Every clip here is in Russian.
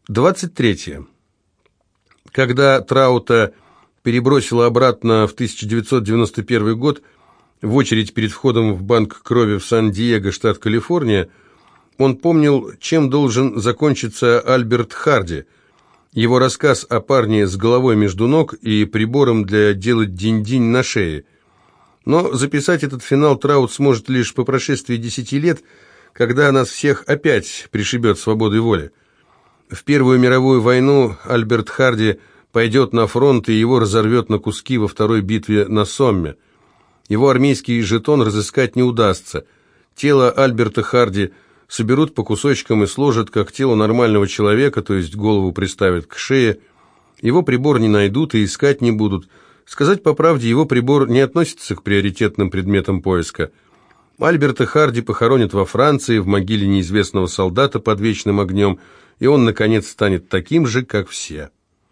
23. Когда Траута перебросило обратно в 1991 год в очередь перед входом в банк крови в Сан-Диего, штат Калифорния, он помнил, чем должен закончиться Альберт Харди. Его рассказ о парне с головой между ног и прибором для делать динь-динь на шее. Но записать этот финал Траут сможет лишь по прошествии 10 лет, когда нас всех опять пришибет свободой воли. В Первую мировую войну Альберт Харди пойдет на фронт, и его разорвет на куски во второй битве на Сомме. Его армейский жетон разыскать не удастся. Тело Альберта Харди соберут по кусочкам и сложат, как тело нормального человека, то есть голову приставят к шее. Его прибор не найдут и искать не будут. Сказать по правде, его прибор не относится к приоритетным предметам поиска. Альберта Харди похоронят во Франции, в могиле неизвестного солдата под вечным огнем, и он, наконец, станет таким же, как все.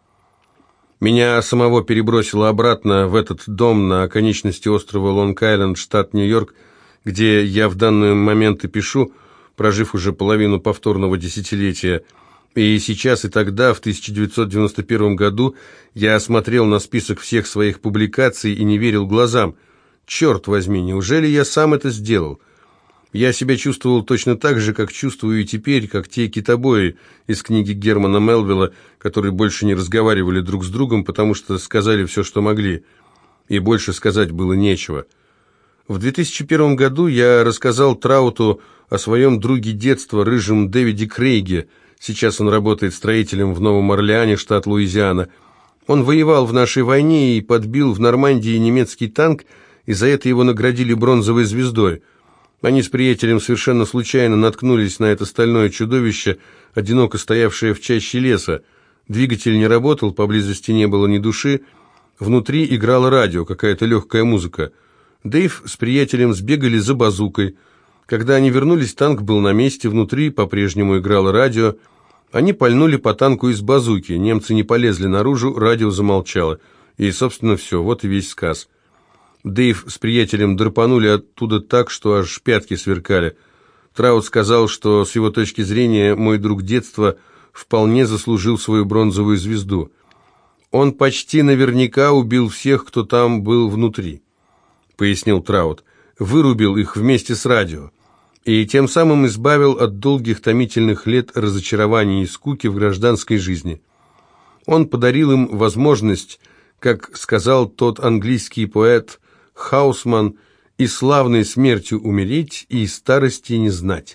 Меня самого перебросило обратно в этот дом на оконечности острова Лонг-Айленд, штат Нью-Йорк, где я в данный момент и пишу, прожив уже половину повторного десятилетия. И сейчас, и тогда, в 1991 году, я смотрел на список всех своих публикаций и не верил глазам. Черт возьми, неужели я сам это сделал? Я себя чувствовал точно так же, как чувствую и теперь, как те китобои из книги Германа Мелвилла, которые больше не разговаривали друг с другом, потому что сказали все, что могли, и больше сказать было нечего. В 2001 году я рассказал Трауту о своем друге детства, рыжем Дэвиде Крейге. Сейчас он работает строителем в Новом Орлеане, штат Луизиана. Он воевал в нашей войне и подбил в Нормандии немецкий танк, и за это его наградили бронзовой звездой. Они с приятелем совершенно случайно наткнулись на это стальное чудовище, одиноко стоявшее в чаще леса. Двигатель не работал, поблизости не было ни души. Внутри играло радио, какая-то легкая музыка. Дэйв с приятелем сбегали за базукой. Когда они вернулись, танк был на месте, внутри по-прежнему играло радио. Они пальнули по танку из базуки, немцы не полезли наружу, радио замолчало. И, собственно, все, вот и весь сказ. Дэйв с приятелем драпанули оттуда так, что аж пятки сверкали. Траут сказал, что с его точки зрения мой друг детства вполне заслужил свою бронзовую звезду. Он почти наверняка убил всех, кто там был внутри, пояснил Траут. Вырубил их вместе с радио. И тем самым избавил от долгих томительных лет разочарований и скуки в гражданской жизни. Он подарил им возможность, как сказал тот английский поэт Хаусман, и славной смертью умереть, и старости не знать.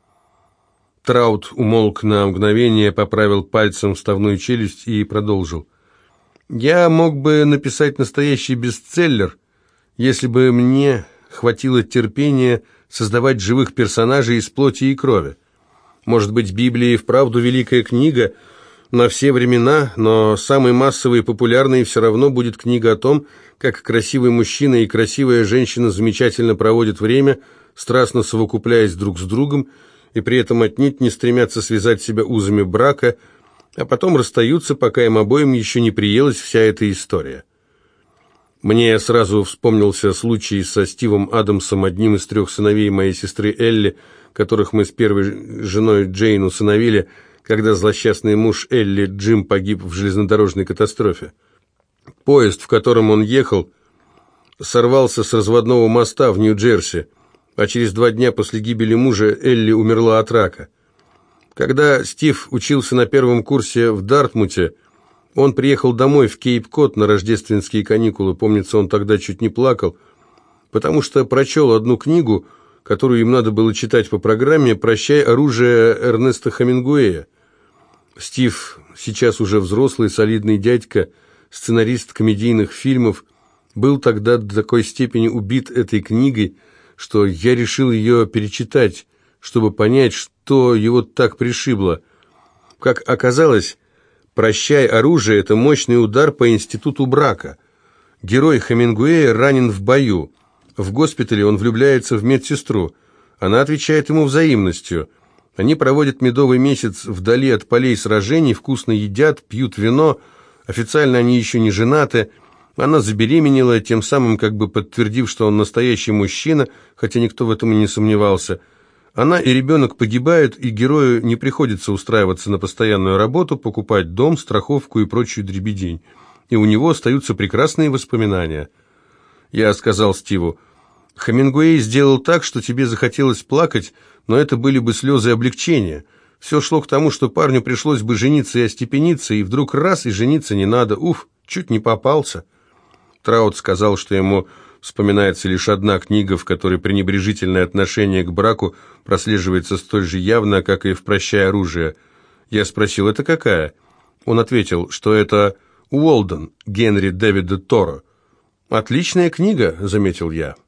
Траут умолк на мгновение, поправил пальцем вставную челюсть и продолжил. «Я мог бы написать настоящий бестселлер, если бы мне хватило терпения создавать живых персонажей из плоти и крови. Может быть, Библия и вправду великая книга на все времена, но самой массовой и популярной все равно будет книга о том, как красивый мужчина и красивая женщина замечательно проводят время, страстно совокупляясь друг с другом, и при этом отнюдь не стремятся связать себя узами брака, а потом расстаются, пока им обоим еще не приелась вся эта история». Мне сразу вспомнился случай со Стивом Адамсом, одним из 3 сыновей моей сестры Элли, которых мы с первой женой Джейн усыновили, когда злосчастный муж Элли, Джим, погиб в железнодорожной катастрофе. Поезд, в котором он ехал, сорвался с разводного моста в Нью-Джерси, а через 2 дня после гибели мужа Элли умерла от рака. Когда Стив учился на 1-м курсе в Дартмуте, он приехал домой в Кейп-Кот на рождественские каникулы. Помнится, он тогда чуть не плакал, потому что прочел одну книгу, которую им надо было читать по программе «Прощай, оружие» Эрнеста Хемингуэя. Стив, сейчас уже взрослый, солидный дядька, сценарист комедийных фильмов, был тогда до такой степени убит этой книгой, что я решил ее перечитать, чтобы понять, что его так пришибло. Как оказалось, «Прощай, оружие» — это мощный удар по институту брака. Герой Хемингуэя ранен в бою. В госпитале он влюбляется в медсестру. Она отвечает ему взаимностью. Они проводят медовый месяц вдали от полей сражений, вкусно едят, пьют вино. Официально они еще не женаты. Она забеременела, тем самым как бы подтвердив, что он настоящий мужчина, хотя никто в этом и не сомневался. Она и ребенок погибают, и герою не приходится устраиваться на постоянную работу, покупать дом, страховку и прочую дребедень. И у него остаются прекрасные воспоминания. Я сказал Стиву: «Хемингуэй сделал так, что тебе захотелось плакать, но это были бы слезы облегчения. Все шло к тому, что парню пришлось бы жениться и остепениться, и вдруг раз, и жениться не надо. Уф, чуть не попался». Траут сказал, что ему вспоминается лишь одна книга, в которой пренебрежительное отношение к браку прослеживается столь же явно, как и в «Прощай, оружие». Я спросил: «Это какая?» Он ответил, что это «Уолден» Генри Дэвида Торо. «Отличная книга», — заметил я.